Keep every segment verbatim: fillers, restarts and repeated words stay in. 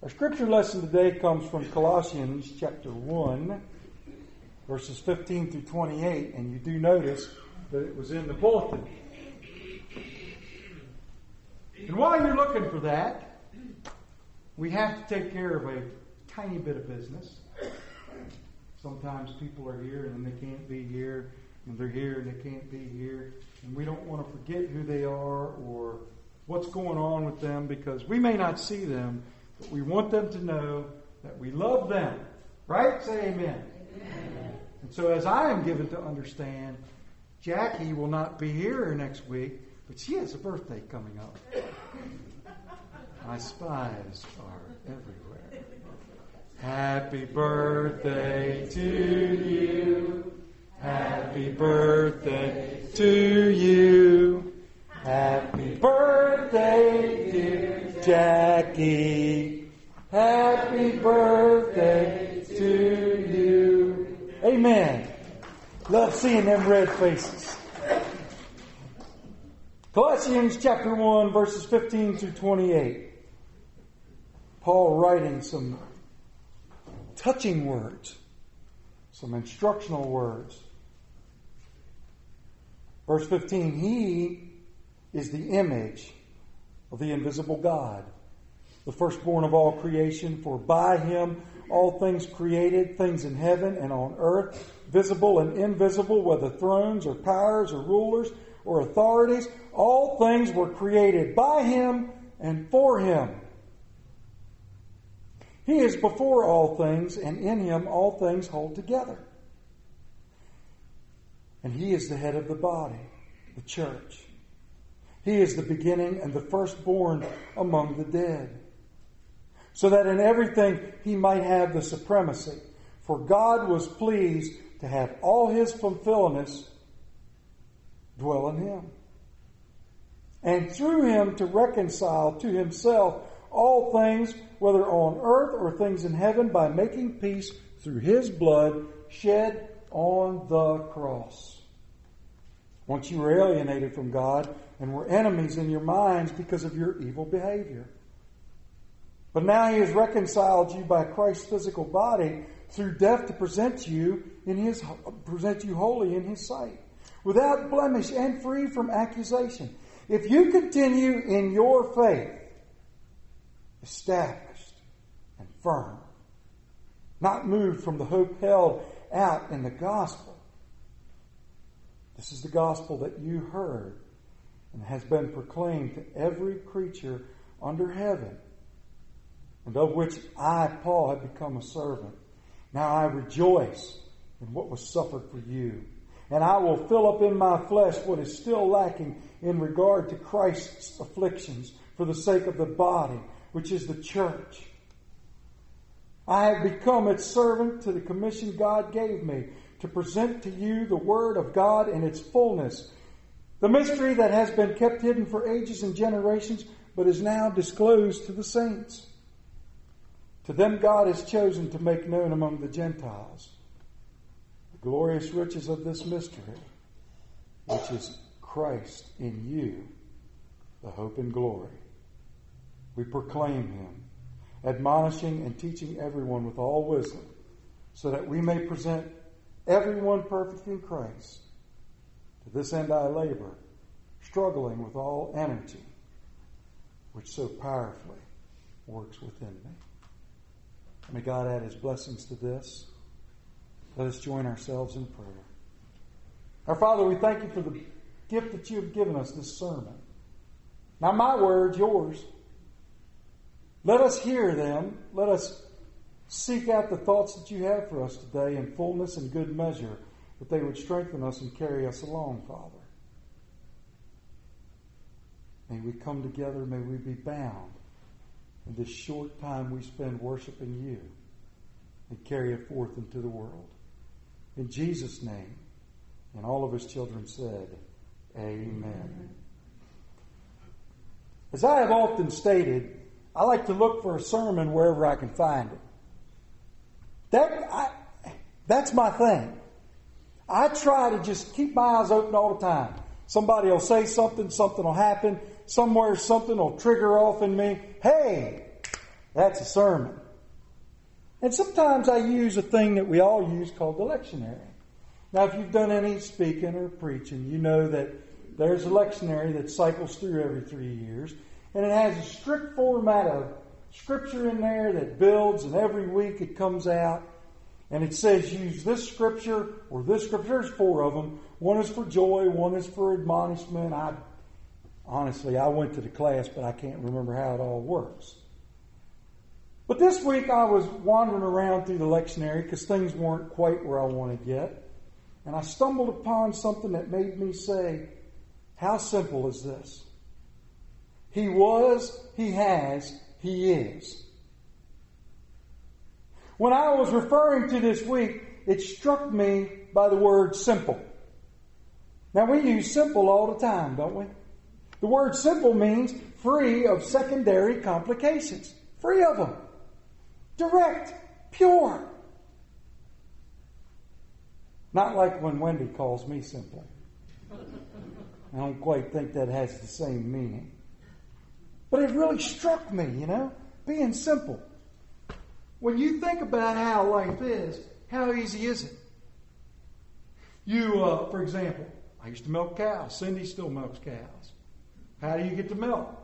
Our scripture lesson today comes from Colossians chapter one, verses fifteen through twenty-eight, and you do notice that it was in the bulletin. And while you're looking for that, we have to take care of a tiny bit of business. Sometimes people are here and they can't be here, and they're here and they can't be here, and we don't want to forget who they are or what's going on with them because we may not see them, but we want them to know that we love them. Right? Say amen. Amen. And so as I am given to understand, Jackie will not be here next week, but she has a birthday coming up. My spies are everywhere. Happy birthday to you. Happy birthday to you. Happy birthday, dear Jackie. Happy birthday to you. Amen. Love seeing them red faces. Colossians chapter one, verses fifteen through twenty-eight. Paul writing some touching words, some instructional words. Verse fifteen, He is the image of the invisible God, the firstborn of all creation, for by Him all things created, things in heaven and on earth, visible and invisible, whether thrones or powers or rulers or authorities, all things were created by Him and for Him. He is before all things, and in Him all things hold together. And He is the head of the body, the church. He is the beginning and the firstborn among the dead, so that in everything He might have the supremacy. For God was pleased to have all His fulfillment dwell in Him, and through Him to reconcile to Himself all things, whether on earth or things in heaven, by making peace through His blood shed on the cross. Once you were alienated from God and were enemies in your minds because of your evil behavior. But now He has reconciled you by Christ's physical body through death to present you in His present you holy in His sight, without blemish and free from accusation. If you continue in your faith, established and firm, not moved from the hope held out in the gospel. This is the gospel that you heard and has been proclaimed to every creature under heaven, and of which I, Paul, have become a servant. Now I rejoice in what was suffered for you, and I will fill up in my flesh what is still lacking in regard to Christ's afflictions for the sake of the body, which is the church. I have become its servant to the commission God gave me to present to you the word of God in its fullness, the mystery that has been kept hidden for ages and generations, but is now disclosed to the saints. To them God has chosen to make known among the Gentiles the glorious riches of this mystery, which is Christ in you, the hope and glory. We proclaim Him, admonishing and teaching everyone with all wisdom, so that we may present everyone perfect in Christ. To this end I labor, struggling with all energy, which so powerfully works within me. May God add His blessings to this. Let us join ourselves in prayer. Our Father, we thank You for the gift that You have given us, this sermon. Not my words, Yours. Let us hear them. Let us seek out the thoughts that You have for us today in fullness and good measure, that they would strengthen us and carry us along, Father. May we come together, may we be bound in this short time we spend worshiping You and carry it forth into the world. In Jesus' name, and all of His children said, Amen. As I have often stated, I like to look for a sermon wherever I can find it. That I, that's my thing. I try to just keep my eyes open all the time. Somebody will say something, something will happen, somewhere something will trigger off in me. Hey, That's a sermon. And sometimes I use a thing that we all use called the lectionary. Now, if you've done any speaking or preaching, you know that there's a lectionary that cycles through every three years. And it has a strict format of scripture in there that builds, and every week it comes out. And it says use this scripture or this scripture. There's four of them. One is for joy, one is for admonishment. I honestly, I went to the class, but I can't remember how it all works. But this week I was wandering around through the lectionary because things weren't quite where I wanted yet. And I stumbled upon something that made me say, how simple is this? He was, he has, he is. When I was referring to this week, it struck me by the word simple. Now we use simple all the time, don't we? The word simple means free of secondary complications. Free of them. Direct. Pure. Not like when Wendy calls me simple. I don't quite think that has the same meaning. But it really struck me, you know, being simple. When you think about how life is, how easy is it? You, uh, for example, I used to milk cows. Cindy still milks cows. How do you get the milk?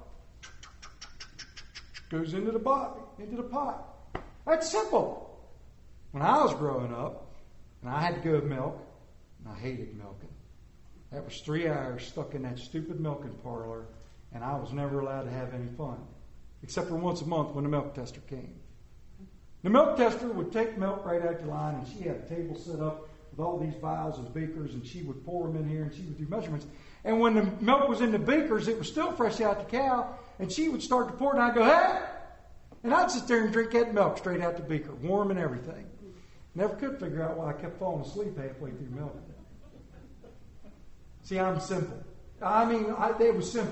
Goes into the pot, into the pot. That's simple. When I was growing up, and I had to go milk, and I hated milking. That was three hours stuck in that stupid milking parlor, and I was never allowed to have any fun, except for once a month when the milk tester came. The milk tester would take milk right out the line, and she had a table set up with all these vials and beakers, and she would pour them in here, and she would do measurements. And when the milk was in the beakers, it was still fresh out the cow, and she would start to pour it, and I'd go, hey! And I'd sit there and drink that milk straight out the beaker, warm and everything. Never could figure out why I kept falling asleep halfway through milking. See, I'm simple. I mean, I, it was simple.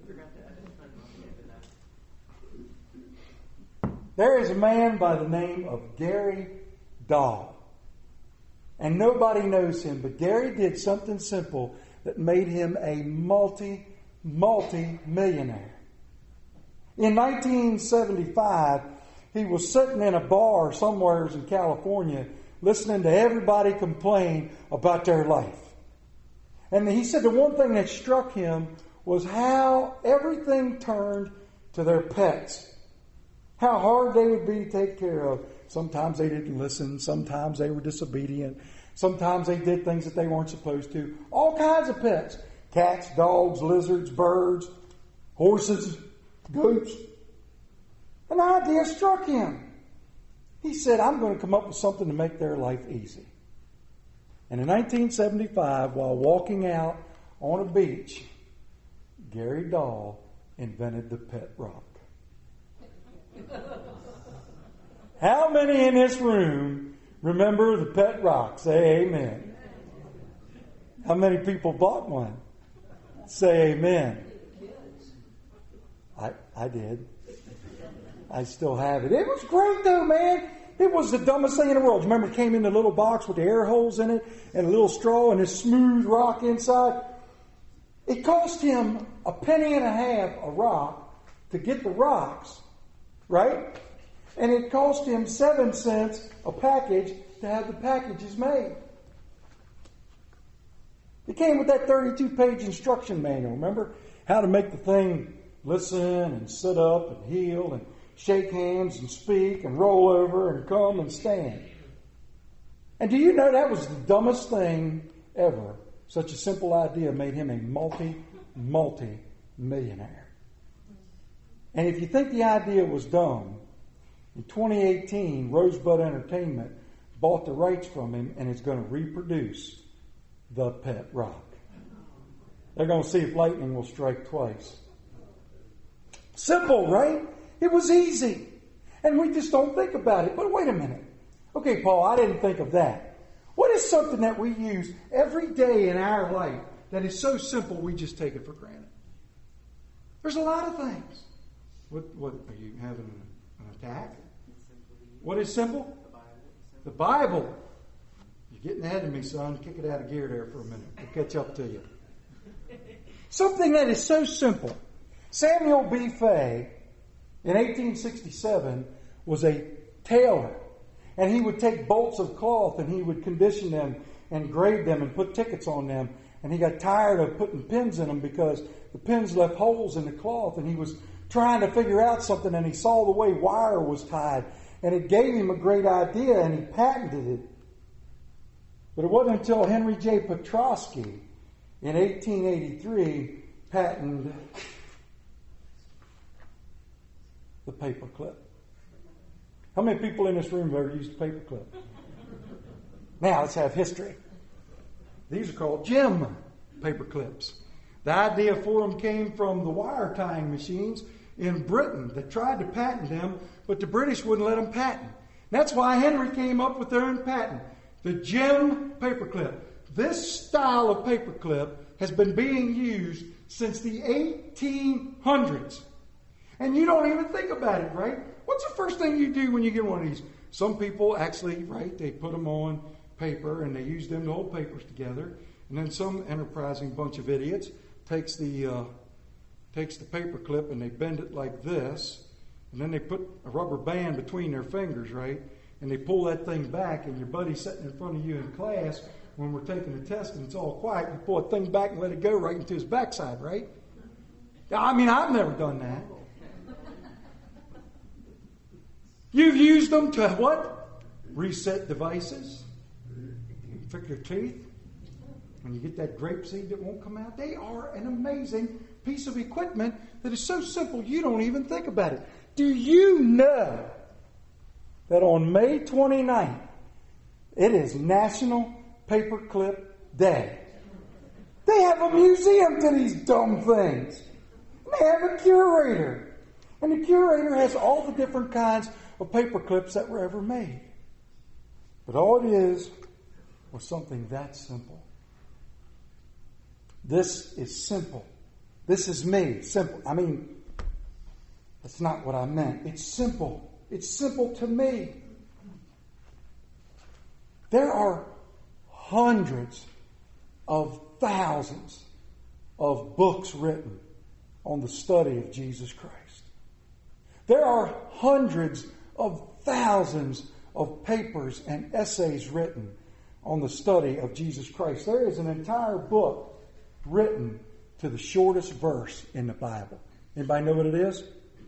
There is a man by the name of Gary Dahl. And nobody knows him, but Gary did something simple that made him a multi, multi-millionaire. In nineteen seventy-five, he was sitting in a bar somewhere in California listening to everybody complain about their life. And he said the one thing that struck him was how everything turned to their pets. How hard they would be to take care of. Sometimes they didn't listen. Sometimes they were disobedient. Sometimes they did things that they weren't supposed to. All kinds of pets. Cats, dogs, lizards, birds, horses, goats. An idea struck him. He said, I'm going to come up with something to make their life easy. And in nineteen seventy-five, while walking out on a beach, Gary Dahl invented the pet rock. How many in this room remember the pet rock? Say amen. How many people bought one? Say amen. I, I did. I still have it. It was great though, man. It was the dumbest thing in the world. Remember it came in the little box with the air holes in it and a little straw and this smooth rock inside? It cost him a penny and a half a rock to get the rocks, right? And it cost him seven cents a package to have the packages made. It came with that thirty-two page instruction manual. Remember how to make the thing listen and sit up and heel and shake hands and speak and roll over and come and stand. And do you know that was the dumbest thing ever? Such a simple idea made him a multi, multi millionaire. And if you think the idea was dumb, in twenty eighteen, Rosebud Entertainment bought the rights from him and is going to reproduce the pet rock. They're going to see if lightning will strike twice. Simple, right? It was easy. And we just don't think about it. But wait a minute. Okay, Paul, I didn't think of that. What is something that we use every day in our life that is so simple we just take it for granted? There's a lot of things. What, what are you having an, an attack? What is simple? The Bible. You're getting ahead of me, son. Kick it out of gear there for a minute. We'll catch up to you. Something that is so simple. Samuel B. Fay in eighteen sixty-seven was a tailor. And he would take bolts of cloth and he would condition them and grade them and put tickets on them. And he got tired of putting pins in them because the pins left holes in the cloth. And he was trying to figure out something, and he saw the way wire was tied. And it gave him a great idea, and he patented it. But it wasn't until Henry J. Petrosky in eighteen eighty-three patented the paperclip. How many people in this room have ever used a paperclip? Now let's have history. These are called gem paperclips. The idea for them came from the wire tying machines in Britain that tried to patent them, but the British wouldn't let them patent. That's why Henry came up with their own patent, the gem paperclip. This style of paperclip has been being used since the eighteen hundreds. And you don't even think about it, right? What's the first thing you do when you get one of these? Some people actually, right, they put them on paper and they use them to hold papers together. And then some enterprising bunch of idiots takes the uh, takes the paper clip and they bend it like this, and then they put a rubber band between their fingers, right? And they pull that thing back, and your buddy's sitting in front of you in class when we're taking the test and it's all quiet. You pull that thing back and let it go right into his backside, right? I mean, I've never done that. You've used them to what? Reset devices. Fix your teeth. When you get that grape seed that won't come out, they are an amazing piece of equipment that is so simple you don't even think about it. Do you know that on May twenty-ninth, it is National Paperclip Day? They have a museum to these dumb things. They have a curator. And the curator has all the different kinds of paper clips that were ever made. But all it is was something that simple. This is simple. This is me. Simple. I mean, that's not what I meant. It's simple. It's simple to me. There are hundreds of thousands of books written on the study of Jesus Christ. There are hundreds of thousands of papers and essays written on the study of Jesus Christ. There is an entire book written to the shortest verse in the Bible. Anybody know what it is?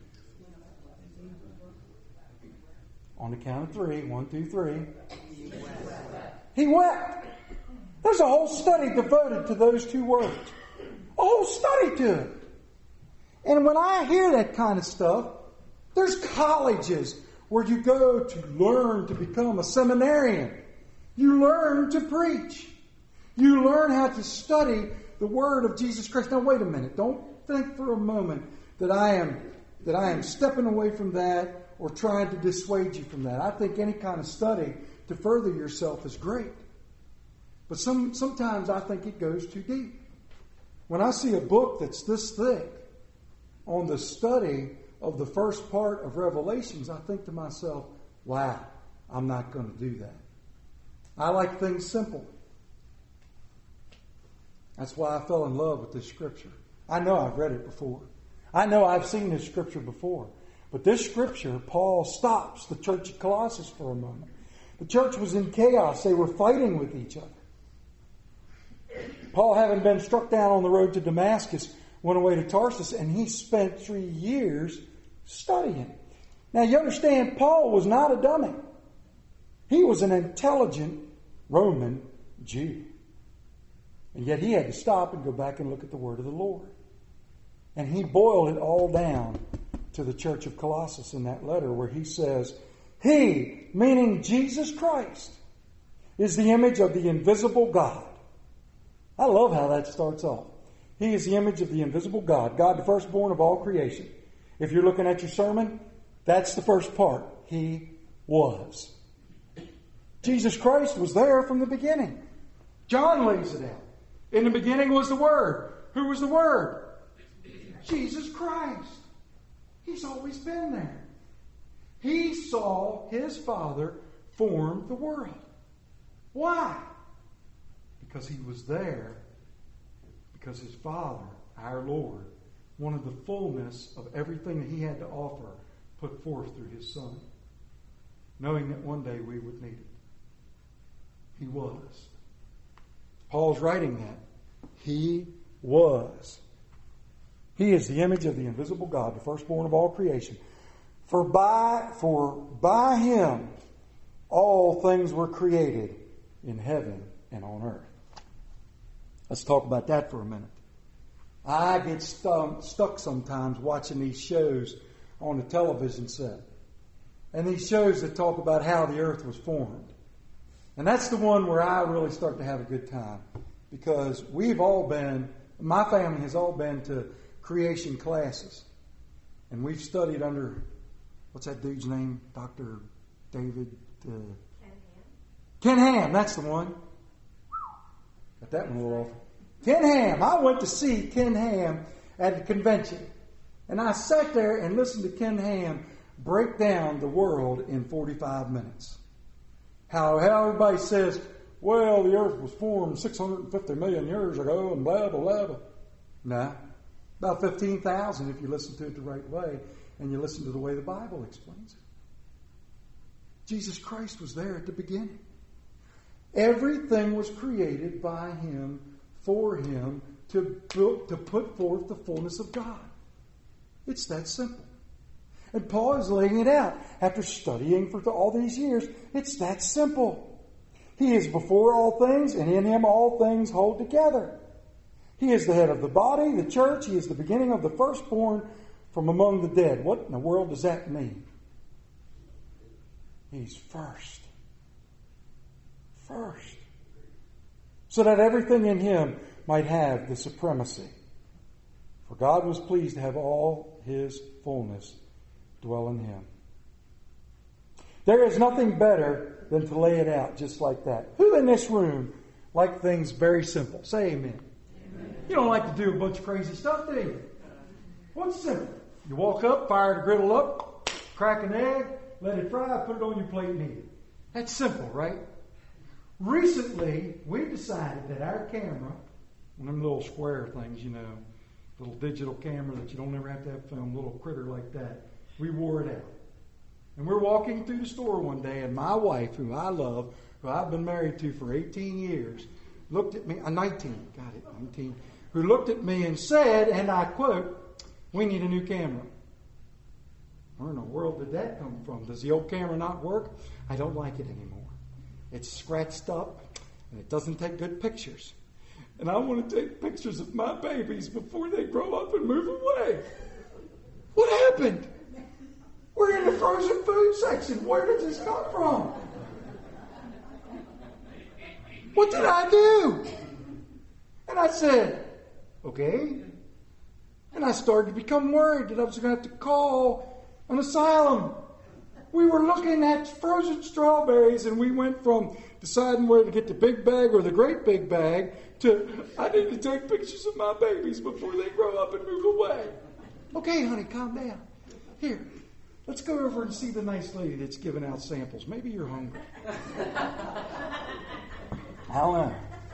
On the count of three. One, two, three. He wept. He wept. There's a whole study devoted to those two words. A whole study to it. And when I hear that kind of stuff, there's colleges where you go to learn to become a seminarian. You learn to preach. You learn how to study the Word of Jesus Christ. Now, wait a minute. Don't think for a moment that I am that I am stepping away from that or trying to dissuade you from that. I think any kind of study to further yourself is great. But some sometimes I think it goes too deep. When I see a book that's this thick on the study of the first part of Revelations, I think to myself, wow, I'm not going to do that. I like things simple. That's why I fell in love with this scripture. I know I've read it before. I know I've seen this scripture before. But this scripture, Paul stops the church at Colossus for a moment. The church was in chaos. They were fighting with each other. Paul, having been struck down on the road to Damascus, went away to Tarsus, and he spent three years studying. Now, you understand, Paul was not a dummy. He was an intelligent Roman Jew. And yet he had to stop and go back and look at the word of the Lord. And he boiled it all down to the church of Colossus in that letter where he says, He, meaning Jesus Christ, is the image of the invisible God. I love how that starts off. He is the image of the invisible God, God the firstborn of all creation. If you're looking at your sermon, that's the first part. He was. Jesus Christ was there from the beginning. John lays it out. In the beginning was the Word. Who was the Word? Jesus Christ. He's always been there. He saw his Father form the world. Why? Because he was there. Because his Father, our Lord, wanted the fullness of everything that he had to offer put forth through his Son, knowing that one day we would need it. He was. Paul's writing that. He was. He is the image of the invisible God, the firstborn of all creation. For by, for by him all things were created in heaven and on earth. Let's talk about that for a minute. I get stuck, stuck sometimes watching these shows on the television set. And these shows that talk about how the earth was formed. And that's the one where I really start to have a good time. Because we've all been, my family has all been to creation classes. And we've studied under, what's that dude's name? Doctor David? Uh, Ken Ham. Ken Ham, that's the one. Got that one a little off. Ken Ham. I went to see Ken Ham at the convention. And I sat there and listened to Ken Ham break down the world in forty-five minutes. How, how everybody says, well, the earth was formed six hundred fifty million years ago and blah, blah, blah, blah. Nah. About fifteen thousand if you listen to it the right way and you listen to the way the Bible explains it. Jesus Christ was there at the beginning. Everything was created by him, for him, to, to put forth the fullness of God. It's that simple. And Paul is laying it out. After studying for all these years, it's that simple. He is before all things, and in him all things hold together. He is the head of the body, the church. He is the beginning of the firstborn from among the dead. What in the world does that mean? He's first. First. So that everything in him might have the supremacy. For God was pleased to have all his fullness dwell in him. There is nothing better than to lay it out just like that. Who in this room like things very simple? Say amen. Amen. You don't like to do a bunch of crazy stuff, do you? What's simple? You walk up, fire the griddle up, crack an egg, let it fry, put it on your plate and eat it. That's simple, right? Recently, we decided that our camera, one of them little square things, you know, little digital camera that you don't ever have to have film, little critter like that, we wore it out. And we're walking through the store one day, and my wife, who I love, who I've been married to for eighteen years, looked at me, uh, nineteen, got it, nineteen, who looked at me and said, and I quote, "We need a new camera." Where in the world did that come from? Does the old camera not work? I don't like it anymore. It's scratched up, and it doesn't take good pictures. And I want to take pictures of my babies before they grow up and move away. What happened? We're in the frozen food section. Where did this come from? What did I do? And I said, okay. And I started to become worried that I was going to have to call an asylum. We were looking at frozen strawberries, and we went from deciding whether to get the big bag or the great big bag to, I need to take pictures of my babies before they grow up and move away. Okay, honey, calm down. Here, let's go over and see the nice lady that's giving out samples. Maybe you're hungry. I don't know.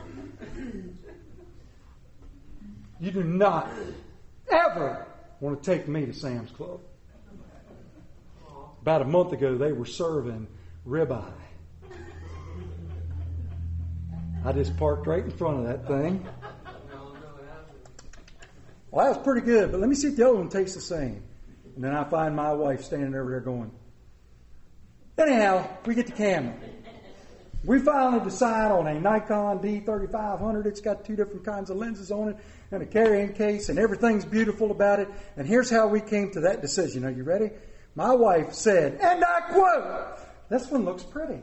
You do not ever want to take me to Sam's Club. About a month ago, they were serving ribeye. I just parked right in front of that thing. Well, that was pretty good, but let me see if the other one tastes the same. And then I find my wife standing over there going, anyhow, we get the camera. We finally decide on a Nikon D thirty-five hundred. It's got two different kinds of lenses on it and a carrying case, and everything's beautiful about it. And here's how we came to that decision. Are you ready? My wife said, and I quote, this one looks pretty.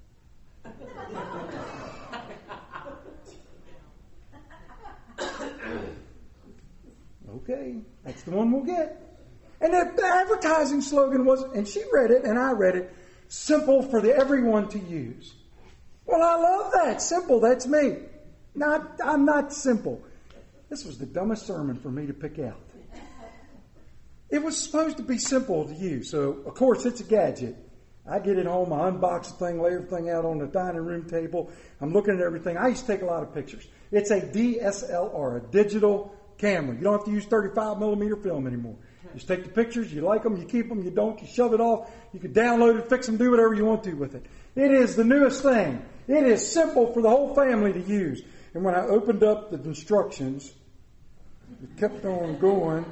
Okay, that's the one we'll get. And the advertising slogan was, and she read it and I read it, simple for the everyone to use. Well, I love that. Simple, that's me. Not, I'm not simple. This was the dumbest sermon for me to pick out. It was supposed to be simple to use. So, of course, it's a gadget. I get it home, I unbox the thing, lay everything out on the dining room table. I'm looking at everything. I used to take a lot of pictures. It's a D S L R, a digital camera. You don't have to use thirty-five millimeter film anymore. Just take the pictures, you like them, you keep them, you don't, you shove it off. You can download it, fix them, do whatever you want to with it. It is the newest thing. It is simple for the whole family to use. And when I opened up the instructions, it kept on going.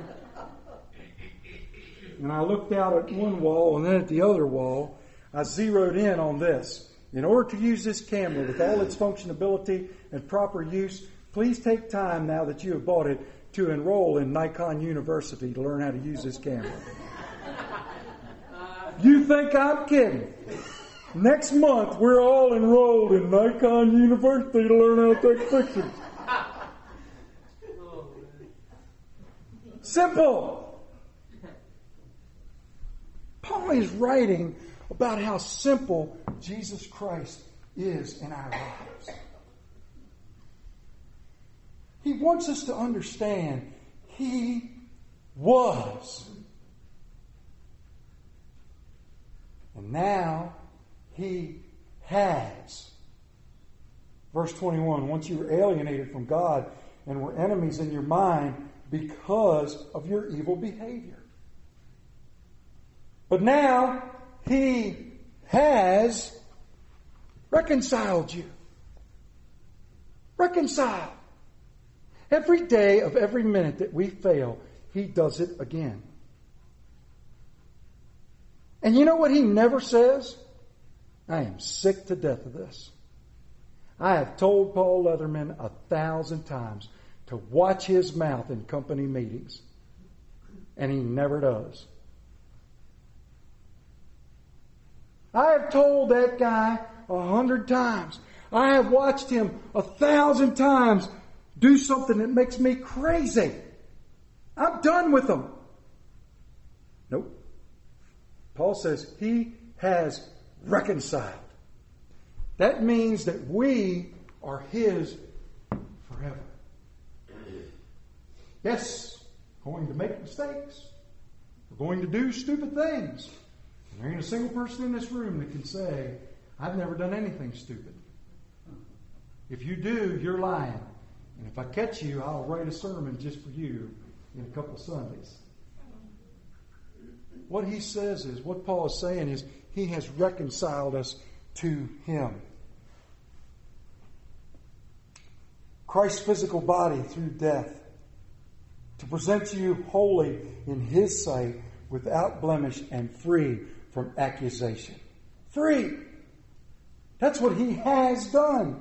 And I looked out at one wall and then at the other wall. I zeroed in on this. In order to use this camera with all its functionality and proper use, please take time now that you have bought it to enroll in Nikon University to learn how to use this camera. You think I'm kidding? Next month, we're all enrolled in Nikon University to learn how to take pictures. Simple. Paul is writing about how simple Jesus Christ is in our lives. He wants us to understand He was. And now He has. Verse twenty-one, once you were alienated from God and were enemies in your mind because of your evil behavior. But now He has reconciled you. Reconciled. Every day of every minute that we fail, He does it again. And you know what He never says? I am sick to death of this. I have told Paul Leatherman a thousand times to watch his mouth in company meetings. And he never does. I have told that guy a hundred times. I have watched him a thousand times do something that makes me crazy. I'm done with him. Nope. Paul says He has reconciled. That means that we are His forever. Yes, we're going to make mistakes. We're going to do stupid things. And there ain't a single person in this room that can say, I've never done anything stupid. If you do, you're lying. And if I catch you, I'll write a sermon just for you in a couple Sundays. What he says is, what Paul is saying is, He has reconciled us to Him. Christ's physical body through death to present you holy in His sight without blemish and free from accusation. Free. That's what He has done.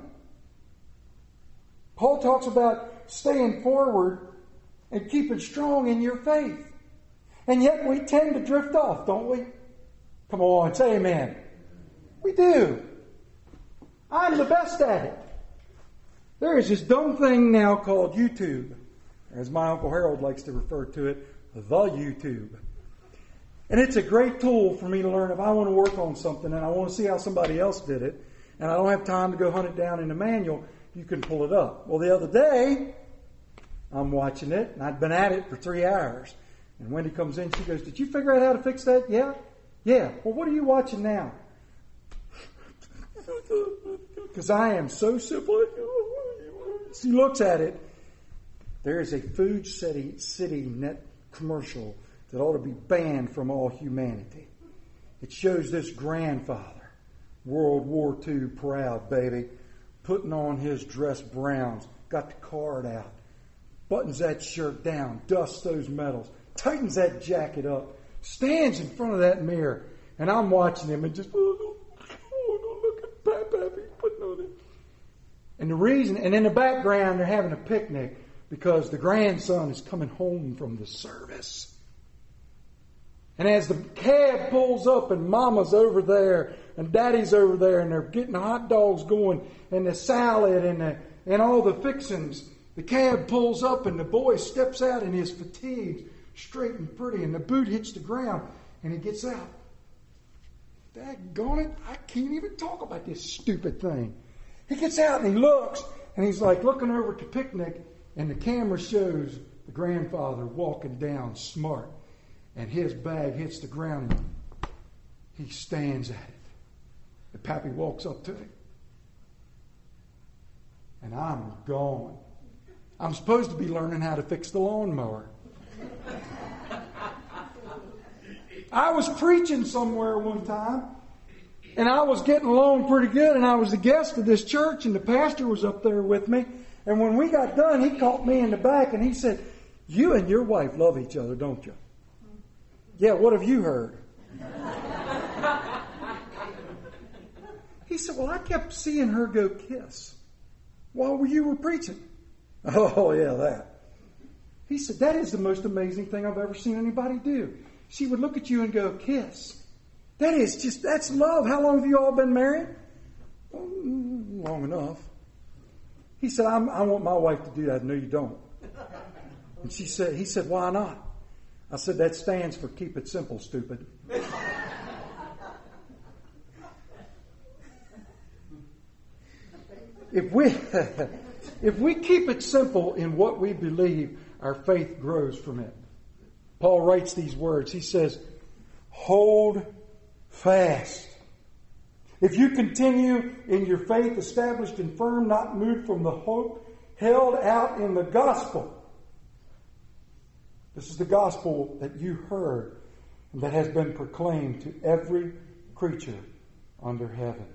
Paul talks about staying forward and keeping strong in your faith. And yet we tend to drift off, don't we? Come on, say amen. We do. I'm the best at it. There is this dumb thing now called YouTube. As my Uncle Harold likes to refer to it, the YouTube. And it's a great tool for me to learn if I want to work on something and I want to see how somebody else did it, and I don't have time to go hunt it down in the manual, you can pull it up. Well, the other day, I'm watching it, and I'd been at it for three hours. And Wendy comes in, she goes, did you figure out how to fix that? Yeah? Yeah. Well, what are you watching now? Because I am so simple. She looks at it. There is a Food City, City net commercial that ought to be banned from all humanity. It shows this grandfather, World War Two proud baby, putting on his dress browns, got the card out, buttons that shirt down, dusts those medals, tightens that jacket up, stands in front of that mirror, and I'm watching him and just, oh, oh look at Pappy putting on it. And the reason, and in the background they're having a picnic because the grandson is coming home from the service. And as the cab pulls up and Mama's over there and Daddy's over there and they're getting the hot dogs going and the salad and the, and all the fixings, the cab pulls up and the boy steps out in his fatigues, straight and pretty, and the boot hits the ground and he gets out. Daggone it, I can't even talk about this stupid thing. He gets out and he looks and he's like looking over at the picnic and the camera shows the grandfather walking down smart. And his bag hits the ground and he stands at it. And Pappy walks up to him. And I'm gone. I'm supposed to be learning how to fix the lawnmower. I was preaching somewhere one time, and I was getting along pretty good, and I was a guest of this church, and the pastor was up there with me. And when we got done, he caught me in the back, and he said, "You and your wife love each other, don't you?" "Yeah, what have you heard?" He said, "Well, I kept seeing her go kiss while you were preaching." "Oh, yeah, that." He said, "That is the most amazing thing I've ever seen anybody do." She would look at you and go, "Kiss." That is just, that's love. How long have you all been married? "Well, long enough." He said, I'm, I want my wife to do that." "No, you don't." And she said, he said, "Why not?" I said, "That stands for keep it simple, stupid." If we, if we keep it simple in what we believe, our faith grows from it. Paul writes these words. He says, "Hold fast. If you continue in your faith, established and firm, not moved from the hope held out in the gospel." This is the gospel that you heard and that has been proclaimed to every creature under heaven.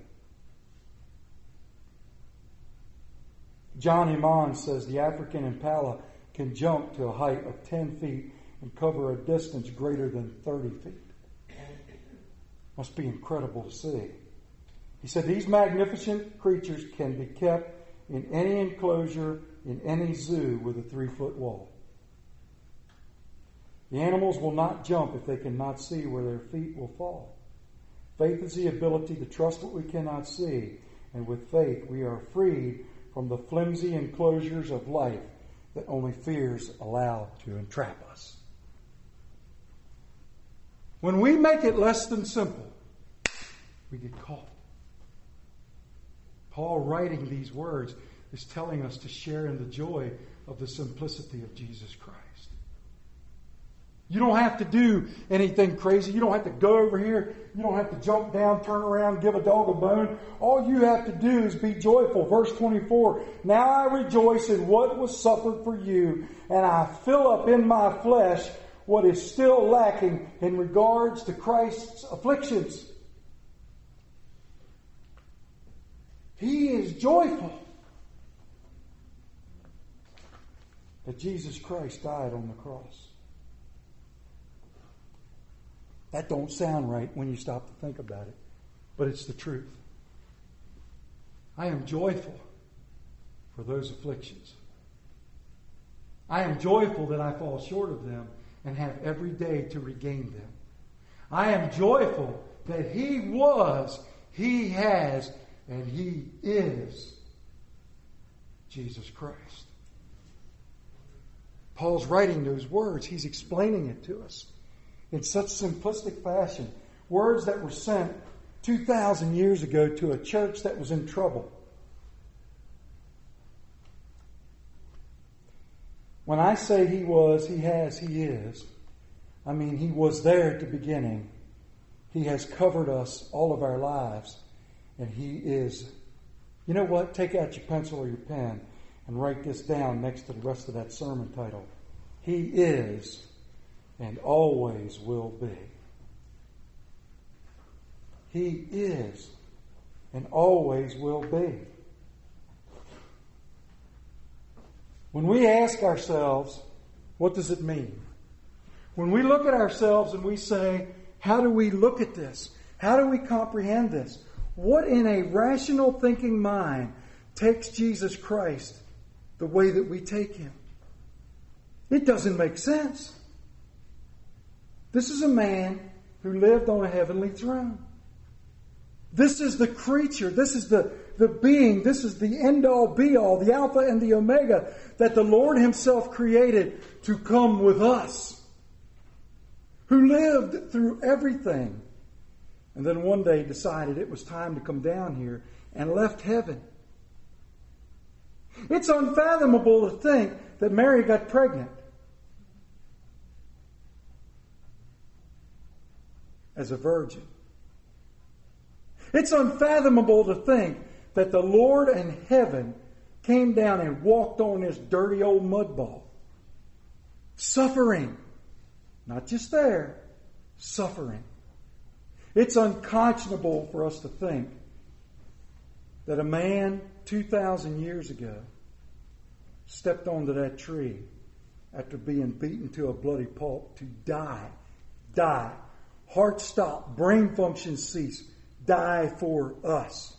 John Iman says the African impala can jump to a height of ten feet and cover a distance greater than thirty feet. Must be incredible to see. He said these magnificent creatures can be kept in any enclosure, in any zoo with a three-foot wall. The animals will not jump if they cannot see where their feet will fall. Faith is the ability to trust what we cannot see, and with faith we are freed from the flimsy enclosures of life that only fears allow to entrap us. When we make it less than simple, we get caught. Paul, writing these words, is telling us to share in the joy of the simplicity of Jesus Christ. You don't have to do anything crazy. You don't have to go over here. You don't have to jump down, turn around, give a dog a bone. All you have to do is be joyful. Verse twenty-four, "Now I rejoice in what was suffered for you, and I fill up in my flesh what is still lacking in regards to Christ's afflictions." He is joyful that Jesus Christ died on the cross. That don't sound right when you stop to think about it, but it's the truth. I am joyful for those afflictions. I am joyful that I fall short of them and have every day to regain them. I am joyful that He was, He has, and He is Jesus Christ. Paul's writing those words. He's explaining it to us in such simplistic fashion. Words that were sent two thousand years ago to a church that was in trouble. When I say He was, He has, He is, I mean He was there at the beginning. He has covered us all of our lives. And He is. You know what? Take out your pencil or your pen and write this down next to the rest of that sermon title. He is and always will be. He is and always will be. When we ask ourselves, what does it mean? When we look at ourselves and we say, how do we look at this? How do we comprehend this? What in a rational thinking mind takes Jesus Christ the way that we take Him? It doesn't make sense. This is a man who lived on a heavenly throne. This is the creature, this is the, the being, this is the end-all, be-all, the Alpha and the Omega that the Lord Himself created to come with us. Who lived through everything. And then one day decided it was time to come down here and left heaven. It's unfathomable to think that Mary got pregnant as a virgin. It's unfathomable to think that the Lord in heaven came down and walked on this dirty old mud ball. Suffering. Not just there, suffering. It's unconscionable for us to think that a man two thousand years ago stepped onto that tree after being beaten to a bloody pulp to die, die, heart stop, brain function cease, die for us.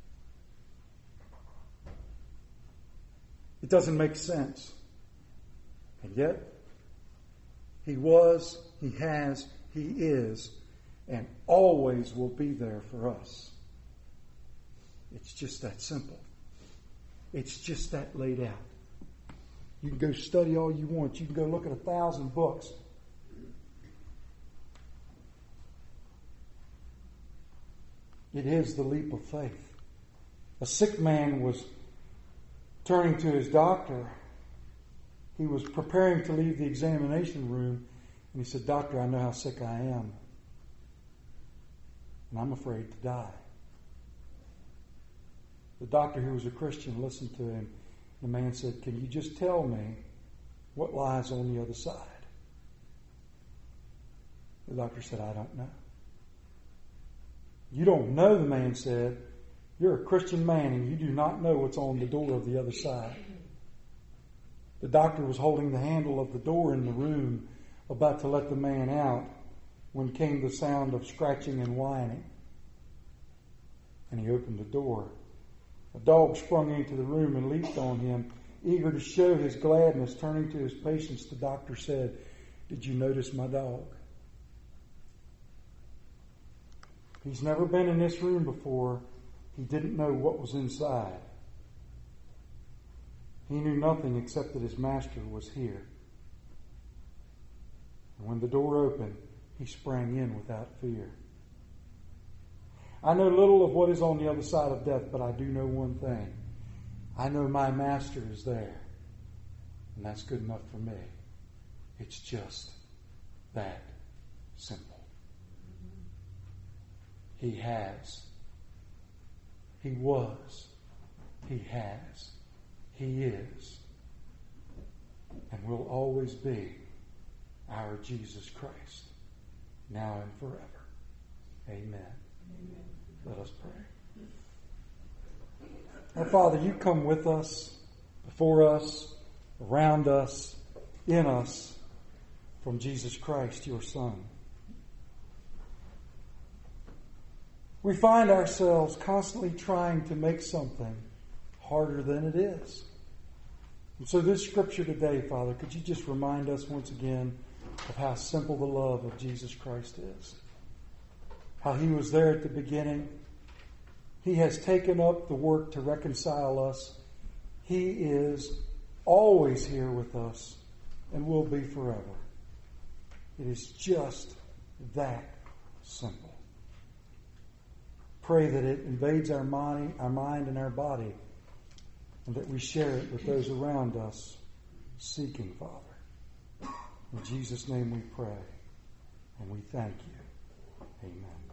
It doesn't make sense. And yet, He was, He has, He is, and always will be there for us. It's just that simple. It's just that laid out. You can go study all you want. You can go look at a thousand books. It is the leap of faith. A sick man was turning to his doctor. He was preparing to leave the examination room, and he said, "Doctor, I know how sick I am, and I'm afraid to die." The doctor, who was a Christian, listened to him. The man said, "Can you just tell me what lies on the other side?" The doctor said, "I don't know." "You don't know," the man said. "You're a Christian man and you do not know what's on the door of the other side." The doctor was holding the handle of the door in the room, about to let the man out, when came the sound of scratching and whining. And he opened the door. A dog sprung into the room and leaped on him, eager to show his gladness. Turning to his patients, the doctor said, "Did you notice my dog? He's never been in this room before. He didn't know what was inside. He knew nothing except that his master was here. And when the door opened, he sprang in without fear. I know little of what is on the other side of death, but I do know one thing. I know my master is there. And that's good enough for me. It's just that simple. He has. He was. He has. He is. And will always be our Jesus Christ, now and forever. Amen. Amen. Let us pray. Our Father, you come with us, before us, around us, in us, from Jesus Christ, your Son. We find ourselves constantly trying to make something harder than it is. And so this scripture today, Father, could you just remind us once again of how simple the love of Jesus Christ is? How he was there at the beginning. He has taken up the work to reconcile us. He is always here with us and will be forever. It is just that simple. Pray that it invades our mind, our mind and our body, and that we share it with those around us seeking, Father. In Jesus' name we pray, and we thank you. Amen.